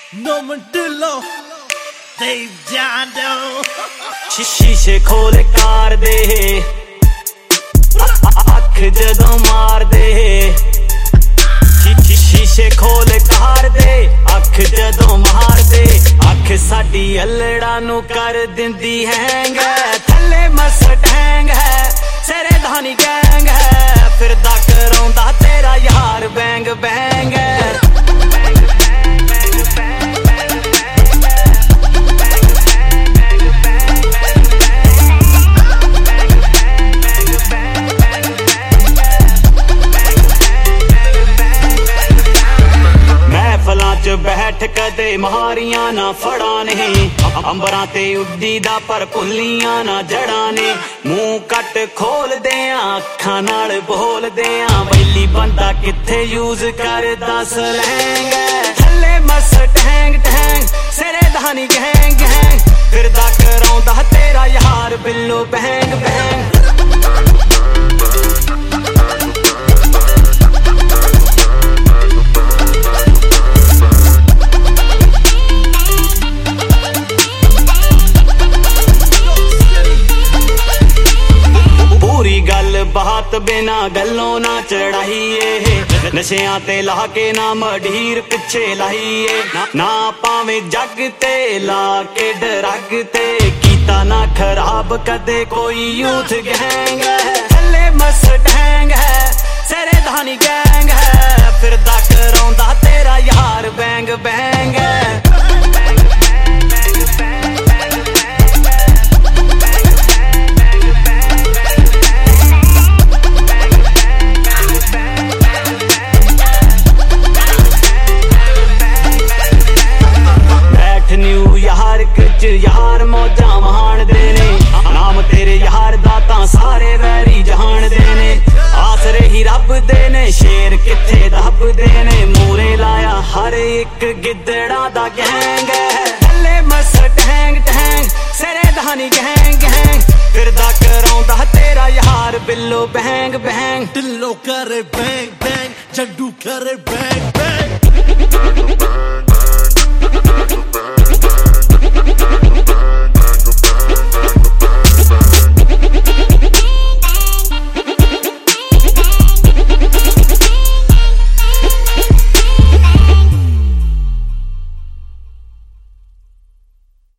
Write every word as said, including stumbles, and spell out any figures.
Norman Dillo, Dave Jando. शीशे खोल car दे अख जदों मार दे शीशे खोल कार दे अख जदों मार दे अख साडी अल्लड़ा नू कर दिंदी हैंग थल्ले मस्टैंग है सिरे धानी गैंग है फिरदा कराउंदा तेरा यार बैंग बैंग बैठ कदे मारियां ना फड़ा ने अंबरां ते उड्डी दा पर भुल्लियां ना जड़ा ने मुंह कट खोल दे अखां नाल बोल दे बैली बंदा किथे यूज करदा स्लैंग थल्ले मस्टैंग टैंग सिरे धानी गैंग गैंग फिरदा कराउंदा तेरा यार बिल्लो बैंग बैंग बात बिना गलों ना चढ़ाइए नशियां ते ला के ना मढीर पिछे लाइए ना पावे जग ते ला के डरग ते कीता ना खराब कदे कोई यूथ गैंग थल्ले मस्टैंग है सिरे धानी गैंग है फिरदा कराउंदा तेरा यार बैंग बैंग यार मौजा महान देने नाम तेरे यार दाता सारे वैरी जहान देने आसरे ही रब देने शेर किथे दब देने मूरे लाया हर एक गिद्दड़ा दा गैंग थल्ले मस्टैंग टैंग सिरे धानी गैंग गैंग फिरदा कराउंदा तेरा यार बिल्लो बैंग बैंग दिल्लो करे बैंग